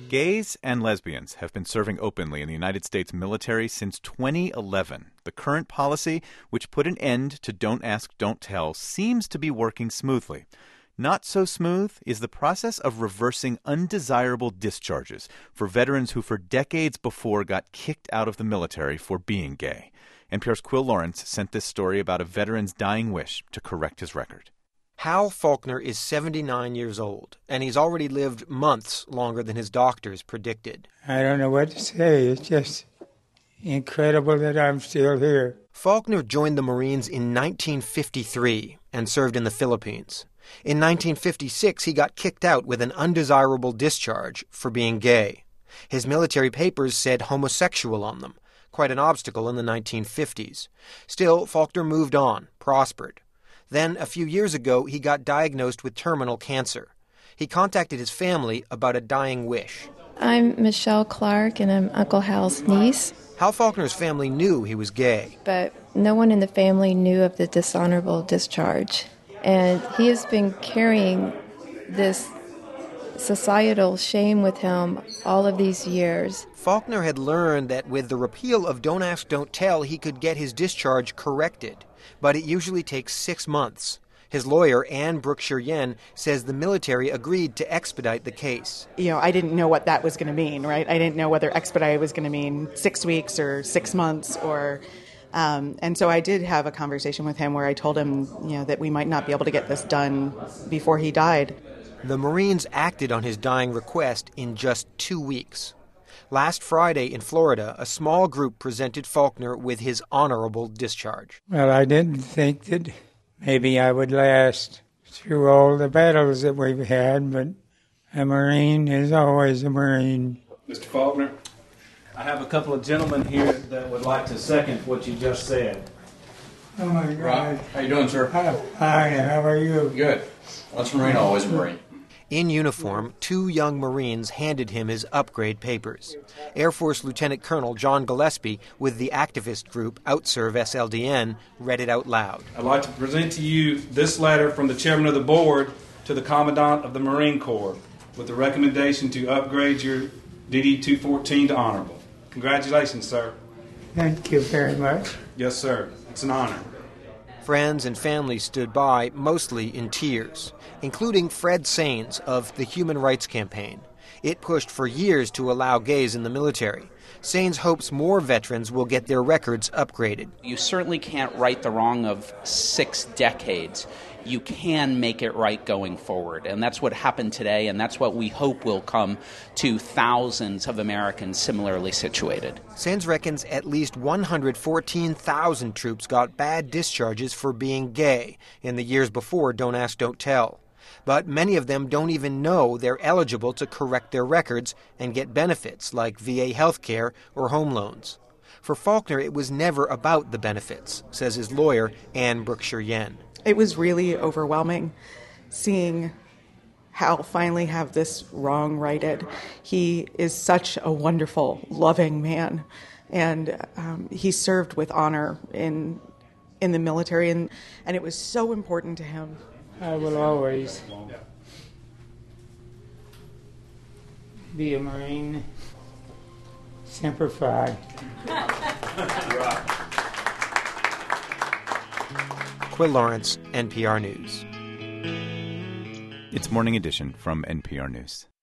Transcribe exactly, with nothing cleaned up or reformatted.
Gays and lesbians have been serving openly in the United States military since twenty eleven. The current policy, which put an end to Don't Ask, Don't Tell, seems to be working smoothly. Not so smooth is the process of reversing undesirable discharges for veterans who for decades before got kicked out of the military for being gay. N P R's Quill Lawrence sent this story about a veteran's dying wish to correct his record. Hal Faulkner is seventy-nine years old, and he's already lived months longer than his doctors predicted. I don't know what to say. It's just incredible that I'm still here. Faulkner joined the Marines in nineteen fifty-three and served in the Philippines. In nineteen fifty-six, he got kicked out with an undesirable discharge for being gay. His military papers said homosexual on them, quite an obstacle in the nineteen fifties. Still, Faulkner moved on, prospered. Then, a few years ago, he got diagnosed with terminal cancer. He contacted his family about a dying wish. I'm Michelle Clark, and I'm Uncle Hal's niece. Hal Faulkner's family knew he was gay. But no one in the family knew of the dishonorable discharge. And he has been carrying this societal shame with him all of these years. Faulkner had learned that with the repeal of Don't Ask, Don't Tell, he could get his discharge corrected. But it usually takes six months. His lawyer, Anne Brookshire Yen, says the military agreed to expedite the case. You know, I didn't know what that was going to mean, right? I didn't know whether expedite was going to mean six weeks or six months or... Um, and so I did have a conversation with him where I told him, you know, that we might not be able to get this done before he died. The Marines acted on his dying request in just two weeks. Last Friday in Florida, a small group presented Faulkner with his honorable discharge. Well, I didn't think that maybe I would last through all the battles that we've had, but a Marine is always a Marine. Mister Faulkner, I have a couple of gentlemen here that would like to second what you just said. Oh, my God. Rob, how you doing, sir? Hi, hi, how are you? Good. Once a Marine, always a Marine. In uniform, two young Marines handed him his upgrade papers. Air Force Lieutenant Colonel John Gillespie, with the activist group OutServe S L D N, read it out loud. I'd like to present to you this letter from the chairman of the board to the Commandant of the Marine Corps with the recommendation to upgrade your D D two fourteen to honorable. Congratulations, sir. Thank you very much. Yes, sir. It's an honor. Friends and family stood by, mostly in tears, including Fred Saines of the Human Rights Campaign. It pushed for years to allow gays in the military. Saines hopes more veterans will get their records upgraded. You certainly can't right the wrong of six decades. You can make it right going forward. And that's what happened today, and that's what we hope will come to thousands of Americans similarly situated. Saines reckons at least one hundred fourteen thousand troops got bad discharges for being gay in the years before Don't Ask, Don't Tell. But many of them don't even know they're eligible to correct their records and get benefits like V A health care or home loans. For Faulkner, it was never about the benefits, says his lawyer, Anne Brookshire Yen. It was really overwhelming seeing Hal finally have this wrong righted. He is such a wonderful, loving man, and um, he served with honor in in the military, and, and it was so important to him. I will always be a Marine. Semper Fi. Quill Lawrence, N P R News. It's Morning Edition from N P R News.